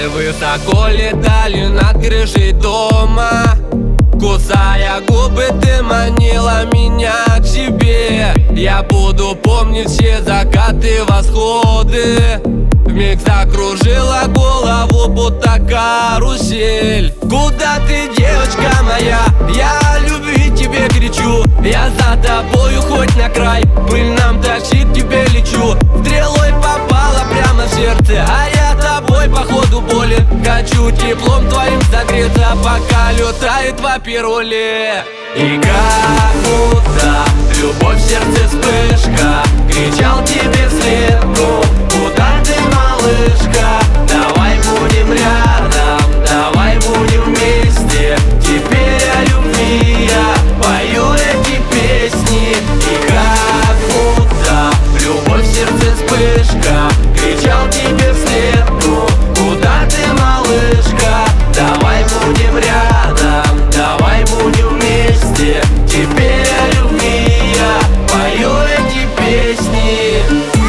высоко летали над крышей дома. Кусая губы, ты манила меня к себе. Я буду помнить все закаты, восходы. Вмиг закружила голову, будто карусель. Куда ты, девочка моя? Я любви тебе кричу. Я за тобою хоть на край, в пыльном такси к тебе лечу. Стрелой попала прямо в сердце, а я тобой по ходу болен. Хочу теплом твоим согреться, пока летает вапироли. И как будто любовь в сердце вспышка, кричал тебе вслед: ну, куда ты, малышка? Давай будем рядом, давай будем вместе. Теперь о любви я пою эти песни. И как будто любовь в сердце вспышка, кричал тебе вслед: ну, куда ты, малышка? Давай будем рядом, давай будем вместе. Теперь о любви я пою эти песни.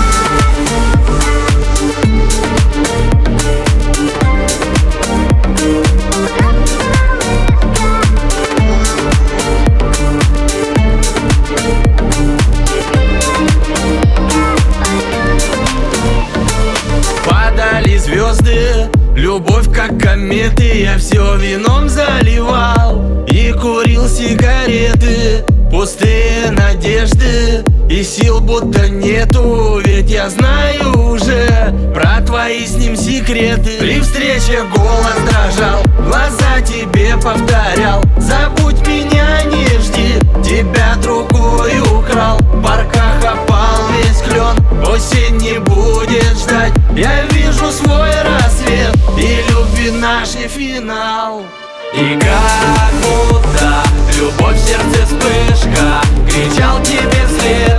Падали звезды, любовь как кометы. Я все вином заливал и курил сигареты. Пустые надежды и сил будто нету. Ведь я знаю уже про твои с ним секреты. При встрече голос дрожал, глаза тебе повторял: забудь меня, не жди, тебя другой украл. В парках опал весь клен, осень не будет ждать. Я вижу свой рассвет и любви нашей финал. И как будто любовь в сердце вспышка, кричал тебе вслед: